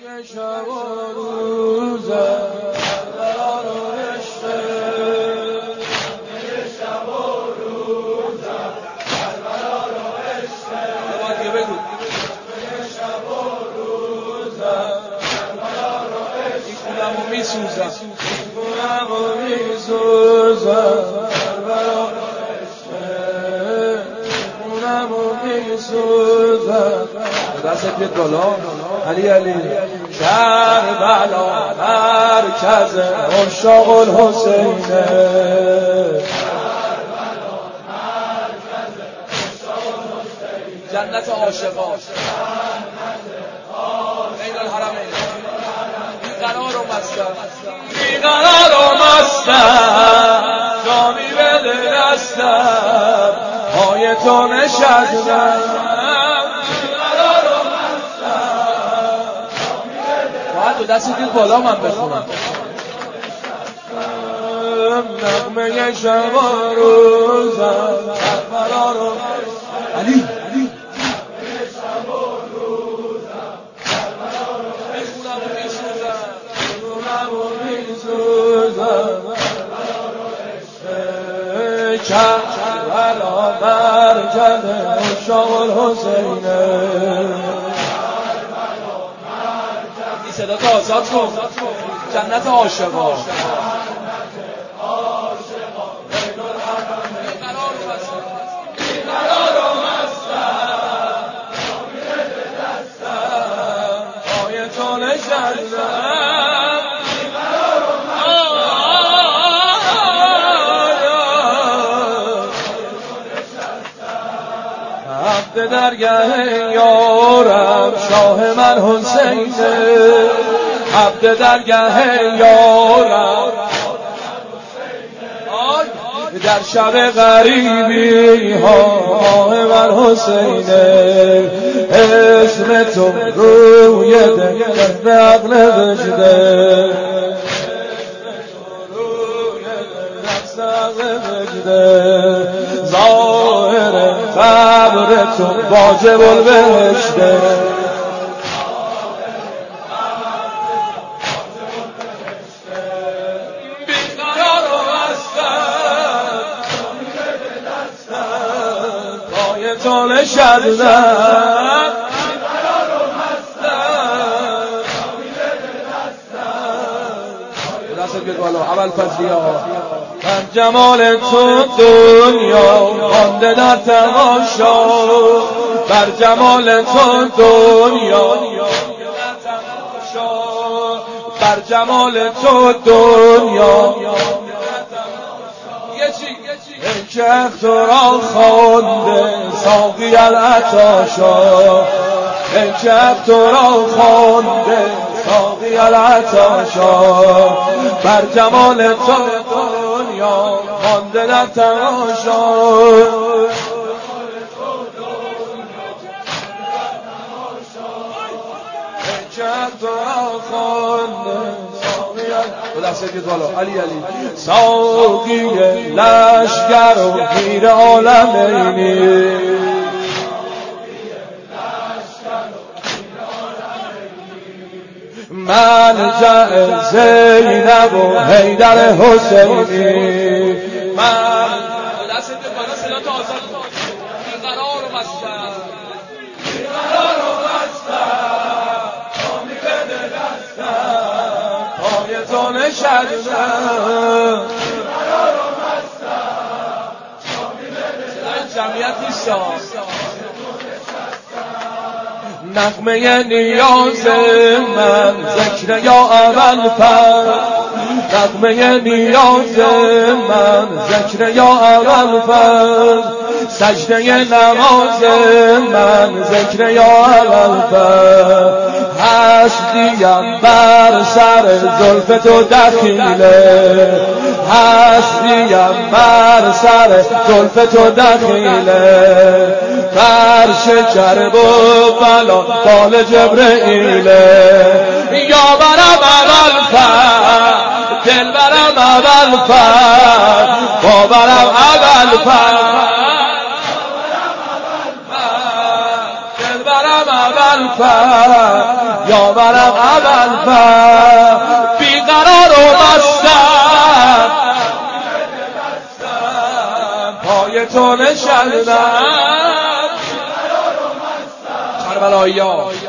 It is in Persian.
شب و روز کربلا رو عشق شب و روز کربلا رو عشق بگو شب و روز کربلا رو عشق خونمو میسوزم خونمو میسوزم کربلا رو عشق خونمو میسوزم دستت بیاد بالا علی علی کربلا مرکز عشاق الحسینه جنت عاشقان بین الحرمین بیقرار و مستم بیقرار و مستم جامی بده دستم پای تو نشستم تو دست دید بالا من بخونم نغمه شب و روزم کربلا رو علی شب و روزم کربلا رو بخونم و میسوزم بخونم و میسوزم کربلا مرکز عشاق الحسینه صدا تو آزاد کن جنت عاشقان بیقرار و مستم پای تو نشستم بیقرار و مستم عبد درگه یارم شاه من حسینه عبد درگه یارم در شب غریبی ها من حسینه اسم تو روی دل عقل وجده ظاهر قبر تو واجب البهشته تو نشستم دست بیاد بالا اول فضلیا من جمال تو دنیا مانده در تماشا بر جمال تو دنیا بر جمال تو دنیا که تو را خونده ساقی العطاشا که تو را خونده ساقی العطاشا بر جمال تو دنیا خونده در تماشا که تو را خونده دستت بالا علی علی ساقی لشگر و پیر عالمینی ملجأ زینب و حیدر حسینی دستت بالا صدا تو آزاد بیقرار و مستم بیقرار و مستم جامی بده دستم پای تو نشستم بیقرار و مستم جامی بده جمعیت نیستا نغمه نیاز من ذکر یا اول پر نغمه نیاز من ذکر یا اول پر سجده نماز من ذکر یا اول پر هستیم بر سر زلف تو دخیله هستیم بر سر زلف تو دخیله فرش کرب و بلا بال جبرئیله یا برم اول پر دل برم اول پر باورم اول پر دل برم اول پر یا برم ابوالفضل بیقرار و مستم پای تو نشستم کربلایی‌ها